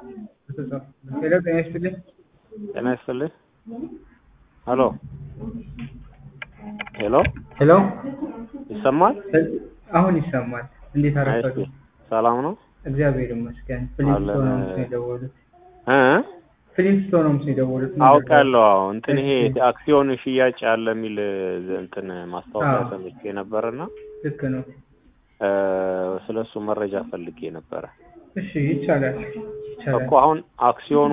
ሄሎ ጤና ይስጥልኝ። ጤና ይስጥልኝ። ሄሎ ሄሎ ሄሎ ይሰማል? አሁን ይሰማል። እንዴት አረፈዱ? ሰላም ነው? እግዚአብሔር ይመስገን። ፍሊንስቶን ነው የደወሉት? ፍሊንስቶን ነው የደወሉት? አውቃለሁ። እንትን ይሄ አክሲዮን ሽያጭ አለ የሚል እንትን ማስታወቂያ ሰምቼ ነበርና ልክ ነው። ስለሱ መረጃ ፈልጌ ነበር። እሺ ይቻላል። እኮ አሁን አክሲዮኑ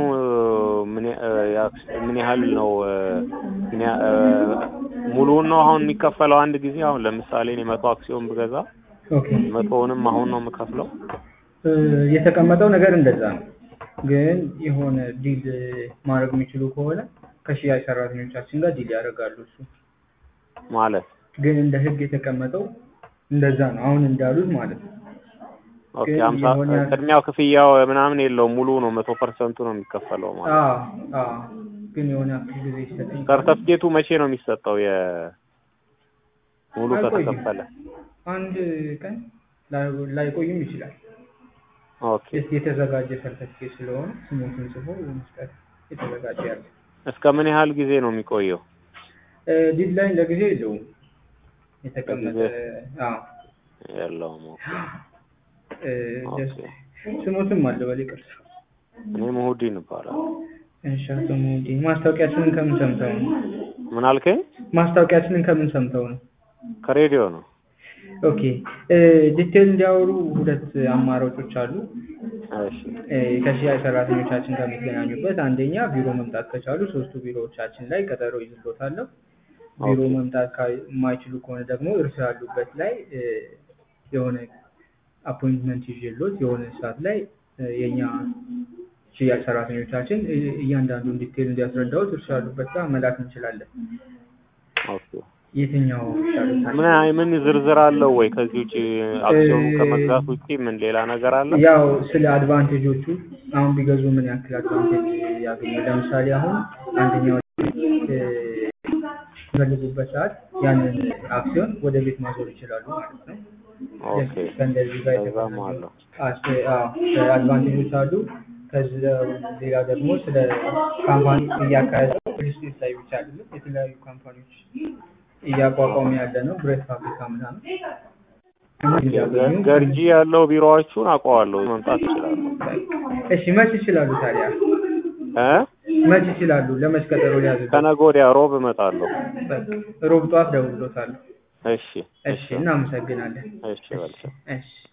ምን ያህል ነው? ሙሉውን ነው አሁን የሚከፈለው አንድ ጊዜ? አሁን ለምሳሌ እኔ 100 አክሲዮን ብገዛ ኦኬ 100ንም አሁን ነው የምከፍለው? የተቀመጠው ነገር እንደዛ ነው። ግን የሆነ ዲል ማድረግ የሚችሉ ከሆነ ከሽያጭ ሰራተኞቻችን ጋር ዲል ያደርጋሉ። እሱ ማለት ግን እንደ ህግ የተቀመጠው እንደዛ ነው። አሁን እንዳሉት ማለት ነው። ኦኬ 50 ቅድሚያው ክፍያው ምናምን የለውም፣ ሙሉ ነው 100% ነው የሚከፈለው ማለት ነው። ግን የሆነ ጊዜ ይሰጠኝ። ሰርተፍኬቱ መቼ ነው የሚሰጠው? ሙሉ ከተከፈለ አንድ ቀን ላይቆይም ይችላል። ኦኬ የተዘጋጀ ሰርተፍኬት ስለሆነ ስሙን ጽፎ መስጠት የተዘጋጀ ያለ። እስከ ምን ያህል ጊዜ ነው የሚቆየው? ዲድላይን ለጊዜ የለውም የተቀመጠ። የለውም። ኦኬ ስሙትም አለ በሊቅርስ። እኔ ሙሁዲን እባላለሁ። እሺ አቶ ሙሁዲን፣ ማስታወቂያችንን ከምን ሰምተው ነው? ምን አልከኝ? ማስታወቂያችንን ከምን ሰምተው ነው? ከሬዲዮ ነው። ኦኬ ዲቴል እንዲያወሩ ሁለት አማራጮች አሉ። እሺ ከሽያጭ ሰራተኞቻችን ጋር የሚገናኙበት፣ አንደኛ ቢሮ መምጣት ከቻሉ 3ቱ ቢሮዎቻችን ላይ ቀጠሮ ይዝሎታለሁ። ቢሮ መምጣት የማይችሉ ከሆነ ደግሞ እርሱ ያሉበት ላይ የሆነ አፖይንትመንት ይዤሎት የሆነ ሰዓት ላይ የኛ ሽያጭ ሰራተኞቻችን እያንዳንዱን ዲቴል እንዲያስረዳውት እርሱ ያሉበት ጋር መላክ እንችላለን። ኦኬ የትኛው ይሻላል? ምን ዝርዝር አለው ወይ? ከዚህ ውጪ አክሲዮኑ ከመግዛት ውጪ ምን ሌላ ነገር አለ? ያው ስለ አድቫንቴጆቹ አሁን ቢገዙ ምን ያክል አድቫንቴጅ ያገኛሉ? ለምሳሌ አሁን አንደኛው በሚፈልጉበት ሰዓት ያንን አክሲዮን ወደ ቤት ማዞር ይችላሉ ማለት ነው። ኦኬ እንደዚህ ጋር ተዛማለሁ። አድቫንቴጆች አሉ። ከዚህ ሌላ ደግሞ ስለ ካምፓኒ እያካሄደ ሪስክ ላይ ብቻ አይደለም፣ የተለያዩ ካምፓኒዎች እያቋቋሙ ያለ ነው። ብረት ፋብሪካ ምናምን ገርጂ ያለው ቢሮዎቹን አውቀዋለሁ፣ መምጣት ይችላሉ። እሺ መች ይችላሉ ታዲያ? መች ይችላሉ? ለመች ቀጠሮ ሊያዙ? ከነገ ወዲያ ሮብ እመጣለሁ። ሮብ ጠዋት ደውሎታል። እሺ እሺ እናመሰግናለን። እሺ በልቻ። እሺ